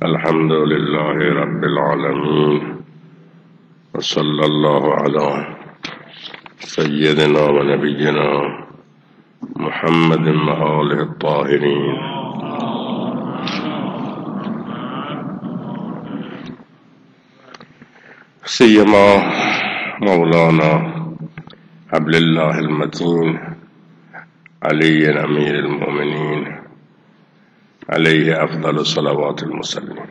الحمد لله رب العالمين، وصلى الله على سيدنا ونبينا محمد وآله الطاهرين. سيما مولانا حبل الله المتين علي أمير المؤمنين عليه أفضل صلوات المسلمين.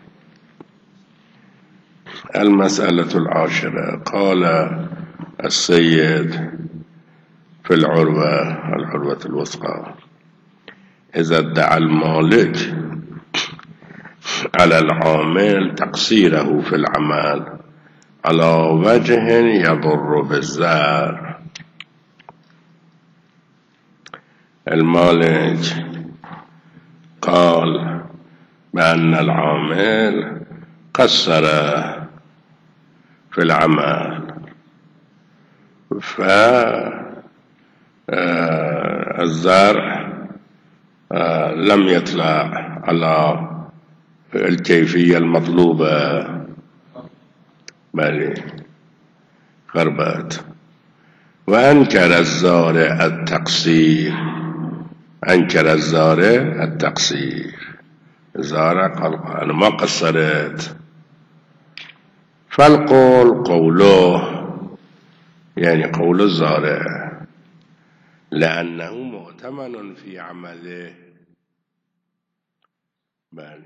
المسألة العاشرة. قال السيد في العروة الوثقى: إذا ادعى المالك على العامل تقصيره في العمل على وجه يضر بالزار. المالك قال بأن العامل قصر في العمل، فالزارع لم يطلع على الكيفية المطلوبة بل غربت، وأنكر الزارع التقصير. أنكر الزارع التقصير. الزارع قال أنا ما قصرت، فالقول قوله، يعني قول الزارع، لأنه مؤتمن في عمله. بل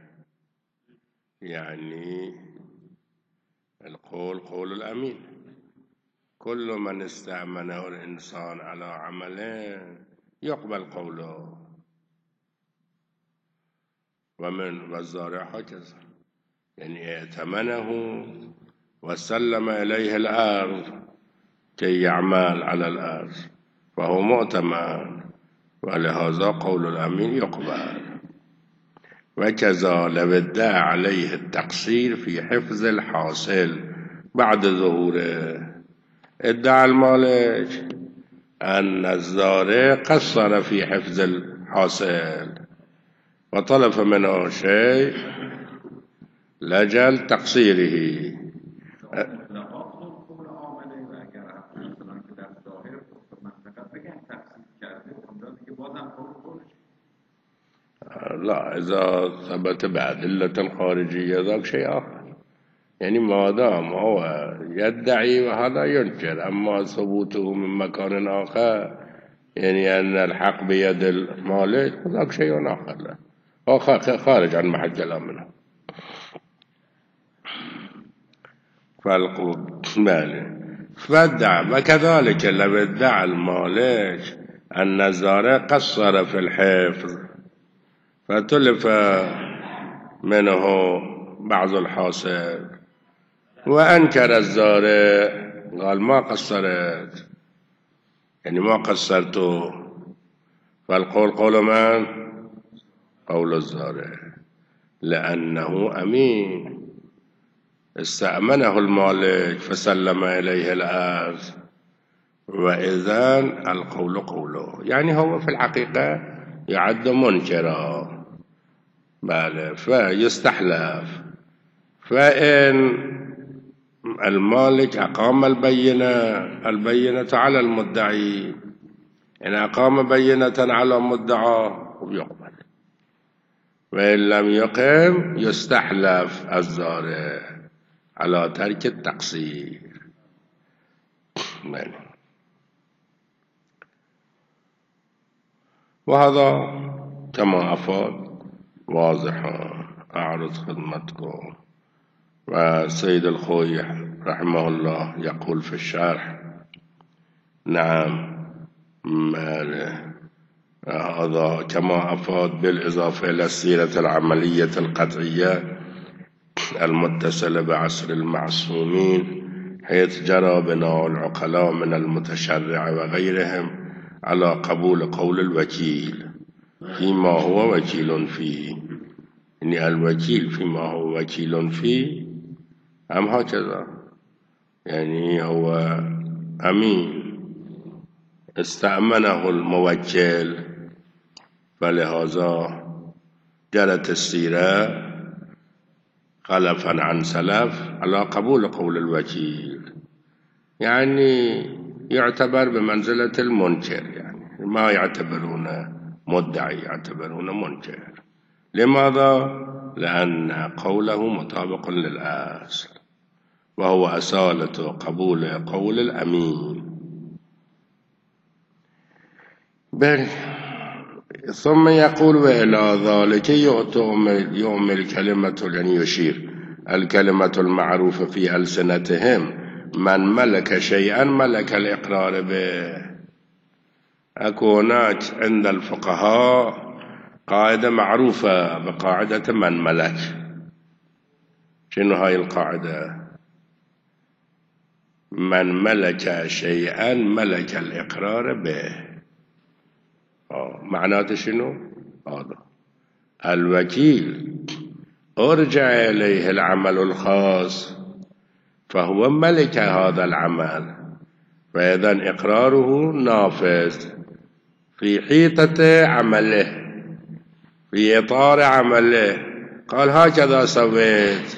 يعني القول قول الأمين. كل من استأمنه الإنسان على عمله يقبل قوله. والزارع هكذا، يعني ائتمنه وسلم إليه الأرض كي يعمل على الأرض، فهو مؤتمن، ولهذا قول الأمين يقبل. وكذا لو ادعى عليه التقصير في حفظ الحاصل بعد ظهوره. ادعى المالك أن الزارع قصر في حفظ الحاصل وطلب منه شيء لجل تقصيره. لا، إذا ثبت بأدلة خارجية ذاك شيء آخر. يعني ما دام هو يدعي وهذا ينكر، أما ثبوته من مكان آخر، يعني أن الحق بيد المالك، ذاك شيء آخر، هو خارج عن محل كلامنا. فادعى. وكذلك لو ادعى المالك أن الزارع قصر في الحفظ فتلف منه بعض الحاصل، وأنكر الزارع قال ما قصرت، يعني ما قصرته، فالقول قول من؟ قول الزارع، لأنه أمين استأمنه المالك فسلم إليه الأرض، وإذن القول قوله، يعني هو في الحقيقة يعد منكرا. بل فيستحلف. فإن المالك أقام البينة على المدعي، إن أقام بينة على مدعاه يقبل، وإن لم يقم يستحلف الزارع على ترك التقصير. وهذا كما أفاد واضحا. أعرض خدمتكم. والسيد الخوي رحمه الله يقول في الشرح: نعم، هذا كما أفاد بالإضافة إلى السيرة العملية القطعية المتصلة بعصر المعصومين، حيث جرى بناء العقلاء من المتشرع وغيرهم على قبول قول الوكيل فيما هو وكيل فيه. يعني الوكيل فيما هو وكيل فيه أم هكذا، يعني هو أمين استأمنه الموكل، فلهذا جرت السيرة خلفا عن سلف على قبول قول الوكيل، يعني يعتبر بمنزلة المنكر، يعني ما يعتبرونه مدعي، يعتبرونه منكر. لماذا؟ لأن قوله مطابق للأصل، وهو أصالة قبول قول الأمين. بل ثم يقول وإلى ذلك يؤمل كلمة، يعني يشير الكلمة المعروفة في ألسنتهم من ملك شيئا ملك الإقرار به. أكو هناك عند الفقهاء قاعدة معروفة بقاعدة من ملك. شنو هاي القاعدة؟ من ملك شيئا ملك الإقرار به. معناته شنو؟ هذا الوكيل أرجع إليه العمل الخاص فهو ملك هذا العمل، فإذا إقراره نافذ في حيطة عمله، في إطار عمله. قال هكذا سويت.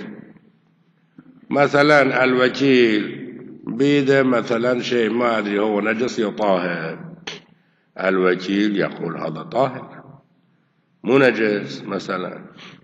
مثلا الوكيل بيده مثلا شيء ما أدري هو نجس يطاهر، الوكيل يقول هذا طاهر مو نجس مثلا.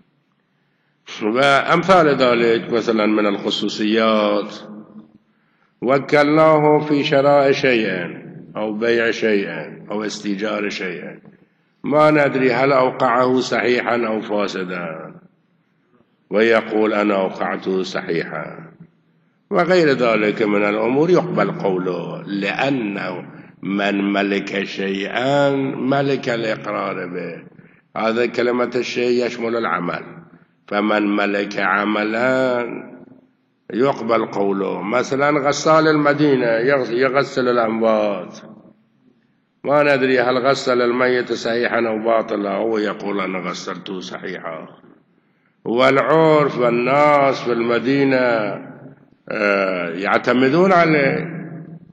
وأمثال ذلك مثلا من الخصوصيات، وكلناه في شراء شيء أو بيع شيء أو استيجار شيء، ما ندري هل أوقعه صحيحا أو فاسدا، ويقول أنا أوقعته صحيحا، وغير ذلك من الأمور يقبل قوله، لأنه من ملك شيئا ملك الإقرار به. هذا كلمة الشيء يشمل العمل، فمن ملك عملا يقبل قوله. مثلا غسال المدينة يغسل الأموات، ما ندري هل غسل الميت صحيحا أو باطلا، هو يقول أنا غسلته صحيحا. والعرف والناس في المدينة يعتمدون عليه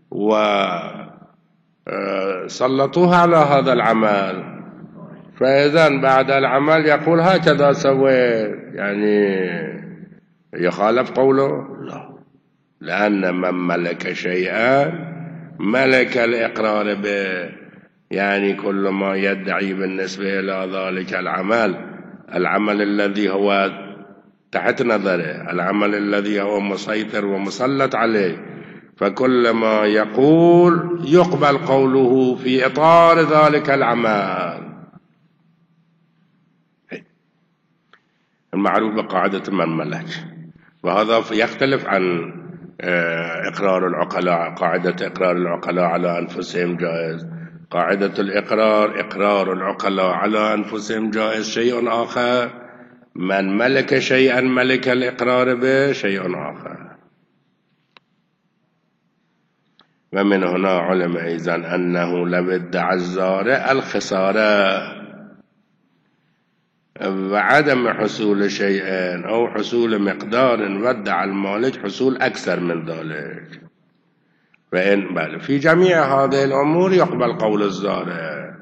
وسلطوه على هذا العمل، فإذا بعد العمل يقول هكذا سويت، يعني يخالف قوله؟ لا، لأن من ملك شيئا ملك الإقرار به، يعني كل ما يدعي بالنسبة إلى ذلك العمل الذي هو تحت نظره، العمل الذي هو مسيطر ومسلط عليه، فكل ما يقول يقبل قوله في إطار ذلك العمل، المعروف بقاعدة من ملك. وهذا يختلف عن إقرار العقلاء. قاعدة إقرار العقلاء على أنفسهم جائز، قاعدة إقرار العقلاء على أنفسهم جائز شيء آخر، من ملك شيئا ملك الإقرار به شيء آخر. ومن هنا علم أيضا أنه لو ادعى الزارع الخسارة وعدم حصول شيء أو حصول مقدار، وادعى المالك حصول أكثر من ذلك، فإن في جميع هذه الأمور يقبل قول الزارع.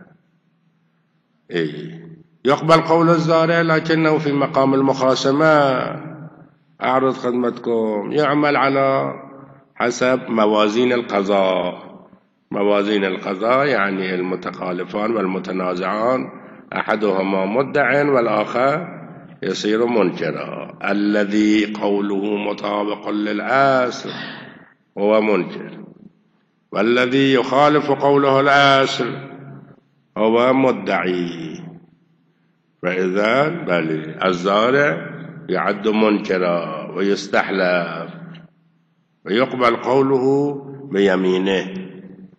يقبل قول الزارع، لكنه في مقام المخاصمة أعرض خدمتكم يعمل على حسب موازين القضاء. موازين القضاء يعني المتخالفان والمتنازعان أحدهما مدع والآخر يصير منكرا. الذي قوله مطابق للأصل هو منكر، والذي يخالف قوله الأصل هو مدعي. فإذا الزارع يعد منكرا ويستحلف ويقبل قوله بيمينه.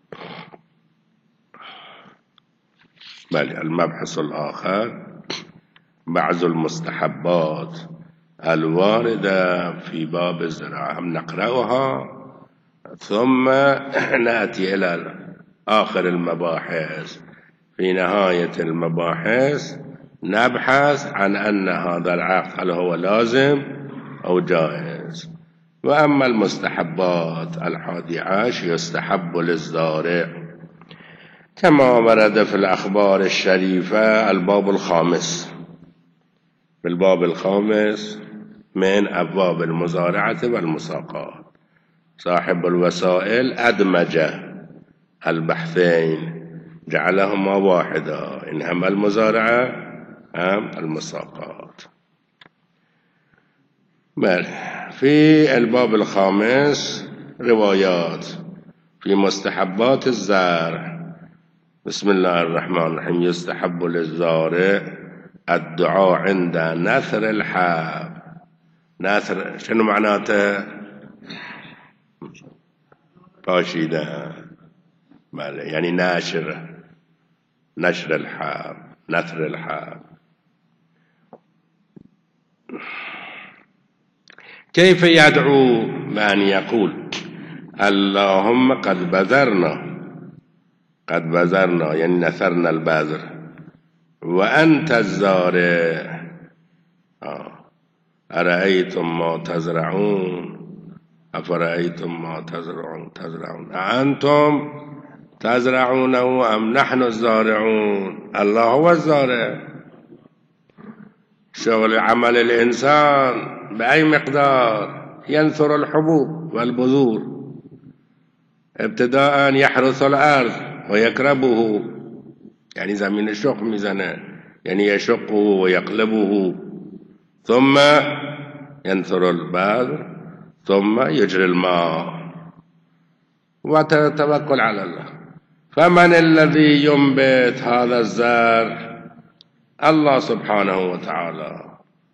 المبحث الآخر بعض المستحبات الواردة في باب الزراعة، هم نقرأها ثم نأتي إلى آخر المباحث. في نهاية المباحث نبحث عن أن هذا العقد هل هو لازم أو جائز. وأما المستحبات 11 يستحب للزارع كما ورد في الأخبار الشريفة. الباب الخامس، في الباب الخامس من أبواب المزارعة والمساقات. صاحب الوسائل أدمج البحثين جعلهما واحدا، إنما المزارعة أم المساقات. في الباب الخامس روايات في مستحبات الزرع. بسم الله الرحمن الرحيم. يستحب للزارع الدعاء عند نثر الحب. نثر شنو معناته؟ باشيدة، يعني نشر الحب، نثر الحب. كيف يدعو؟ بأن يقول اللهم قد بذرنا يعني نثرنا البذر، وأنت الزارع، أرأيتم ما تزرعون، أفرأيتم ما تزرعون أأنتم تزرعونه أم نحن الزارعون؟ الله هو الزارع. شغل عمل الإنسان بأي مقدار؟ ينثر الحبوب والبذور، ابتداء يحرث الأرض ويكربه، يعني زمين الشق ميزانه، يعني يشقه ويقلبه، ثم ينثر البذر، ثم يجري الماء وتتوكل على الله. فمن الذي ينبت هذا الزرع؟ الله سبحانه وتعالى.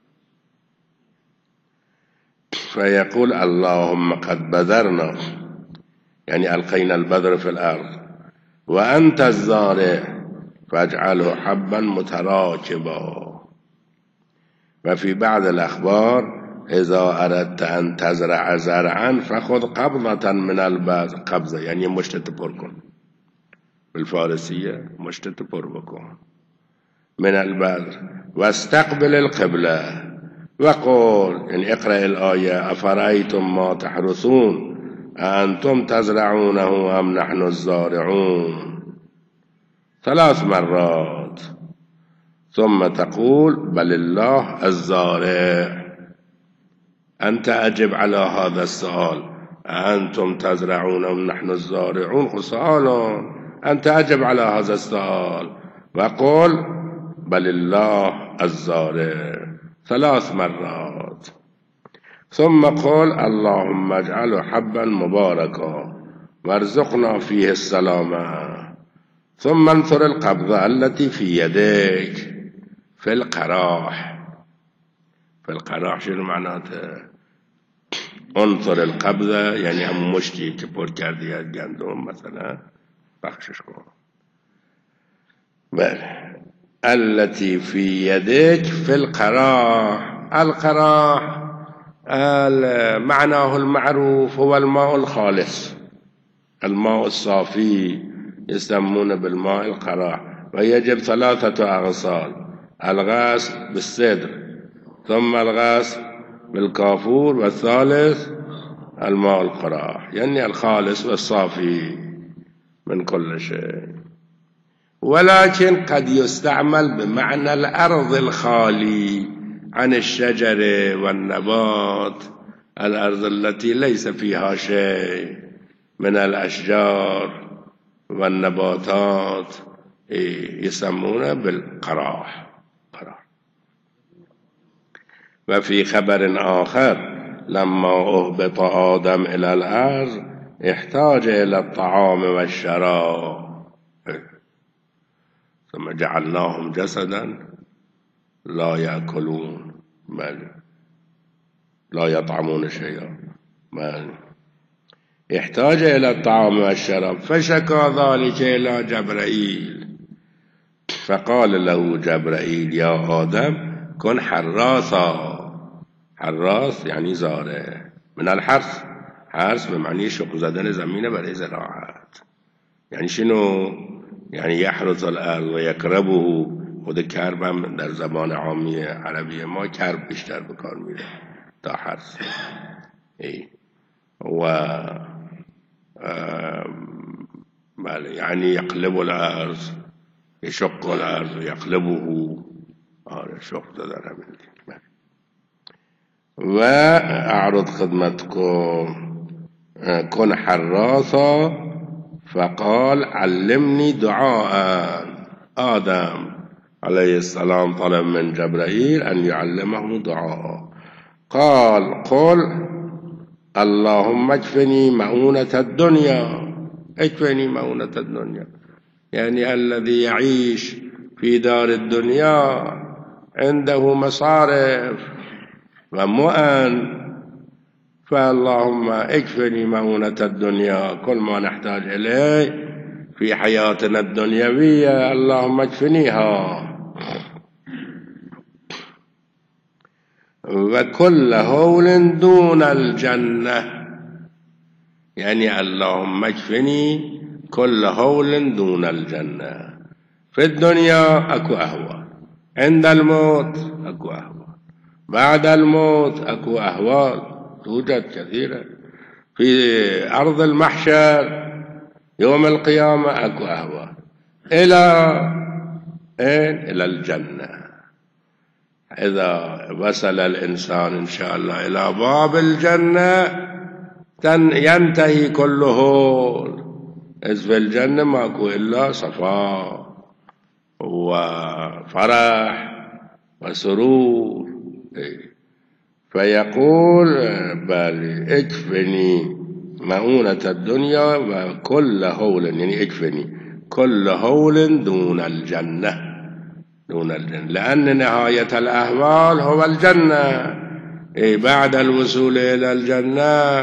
فيقول اللهم قد بذرنا، يعني ألقينا البذر في الأرض، وأنت الزارع فاجعله حبا متراكبا. وفي بعض الأخبار إذا أردت أن تزرع زرعا فخذ قبضة من البذر. قبضة يعني مشت بركن، بالفارسية مشت بركن من البذر، واستقبل القبلة وقول، يعني اقرأ الآية أفرأيتم ما تحرثون أأنتم تزرعونه أم نحن الزارعون 3 مرات، ثم تقول بل الله الزارع. أنت أجب على هذا السؤال، أأنتم تزرعون أم نحن الزارعون؟ سؤال، أنت أجب على هذا السؤال وقل بل الله الزارع 3 مرات، ثم قل اللهم اجعله حبا مباركا وارزقنا فيه السلامة، ثم انثر القبضة التي في يديك في القراح. في القراح شنو معناته؟ انثر القبضة يعني هم مشتي كبور كردي گندم مثلا بخشش کن. التي في يديك في القراح. القراح معناه المعروف هو الماء الخالص، الماء الصافي، يسمونه بالماء القراح. ويجب 3 أغسال: الغسل بالسدر، ثم الغسل بالكافور، والثالث الماء القراح، يعني الخالص والصافي من كل شيء. ولكن قد يستعمل بمعنى الأرض الخالي عن الشجر والنبات، الأرض التي ليس فيها شيء من الأشجار والنباتات، يسمونه بالقراح. وفي خبر آخر لما أهبط آدم إلى الأرض احتاج إلى الطعام والشراب، ثم جعلناهم جسدا لا يأكلون، لا يطعمون شيئا، احتاج إلى الطعام والشراب، فشكى ذلك إلى جبرائيل، فقال له جبرائيل يا آدم كن حراثا. حراث يعني زارع، من الحرث، حرث بمعنی شق زدن زمین برای زراعت. یعنی شنو؟ یعنی یحرث الارض و یکربه. خود کرب هم در زبان عامی عربی ما کرب بیشتر به کار میره تا حرث. و بله، یعنی یقلب الارض، یشق الارض و یقلبه. شق زدن همین. وأعرض خدمتكم كن حراثا، فقال علمني دعاء. آدم عليه السلام طلب من جبرائيل أن يعلمه دعاء، قال قل اللهم اكفني مؤونة الدنيا. اكفني مؤونة الدنيا يعني الذي يعيش في دار الدنيا عنده مصارف ومؤن، فاللهم اكفني مؤونة الدنيا، كل ما نحتاج إليه في حياتنا الدنيوية اللهم اكفنيها. وكل هول دون الجنة يعني اللهم اكفني كل هول دون الجنة. في الدنيا أكو أهوال، عند الموت أكو أهوال، بعد الموت أكو أهوال توجد كثيرة، في أرض المحشر يوم القيامة أكو أهوال، إلى الجنة. إذا وصل الإنسان إن شاء الله إلى باب الجنة ينتهي كل هول، إذ في الجنة ماكو إلا صفاء وفرح وسرور. فيقول بل اكفني مؤونة الدنيا وكل هول يعني اكفني كل هول دون الجنة، دون الجنة، لأن نهاية الأهوال هو الجنة. بعد الوصول إلى الجنة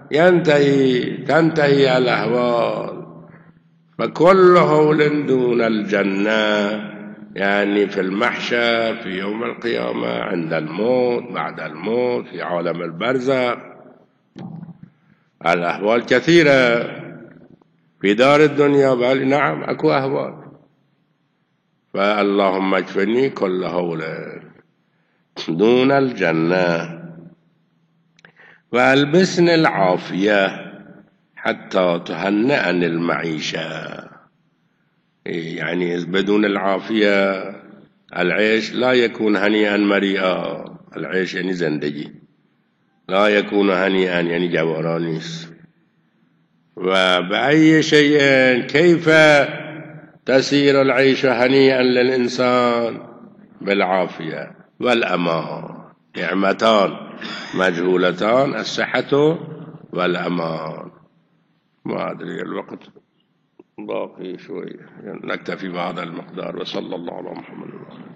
تنتهي الأهوال. فكل هول دون الجنة يعني في المحشر، في يوم القيامة، عند الموت، بعد الموت، في عالم البرزخ. الأهوال كثيرة في دار الدنيا، بل نعم أكو أهوال. فاللهم اكفني كل هول دون الجنة وألبسني العافية حتى تهنئني المعيشة. يعني بدون العافية العيش لا يكون هنيئا مريئا. العيش يعني زندگی لا يكون هنيئا يعني جوارانيس. وبأي شيء كيف تسير العيش هنيئا للإنسان؟ بالعافية والأمان، نعمتان مجهولتان، الصحة والأمان. ما أدري الوقت باقي شوي، نكتفي بهذا المقدار. وصلى الله على محمد.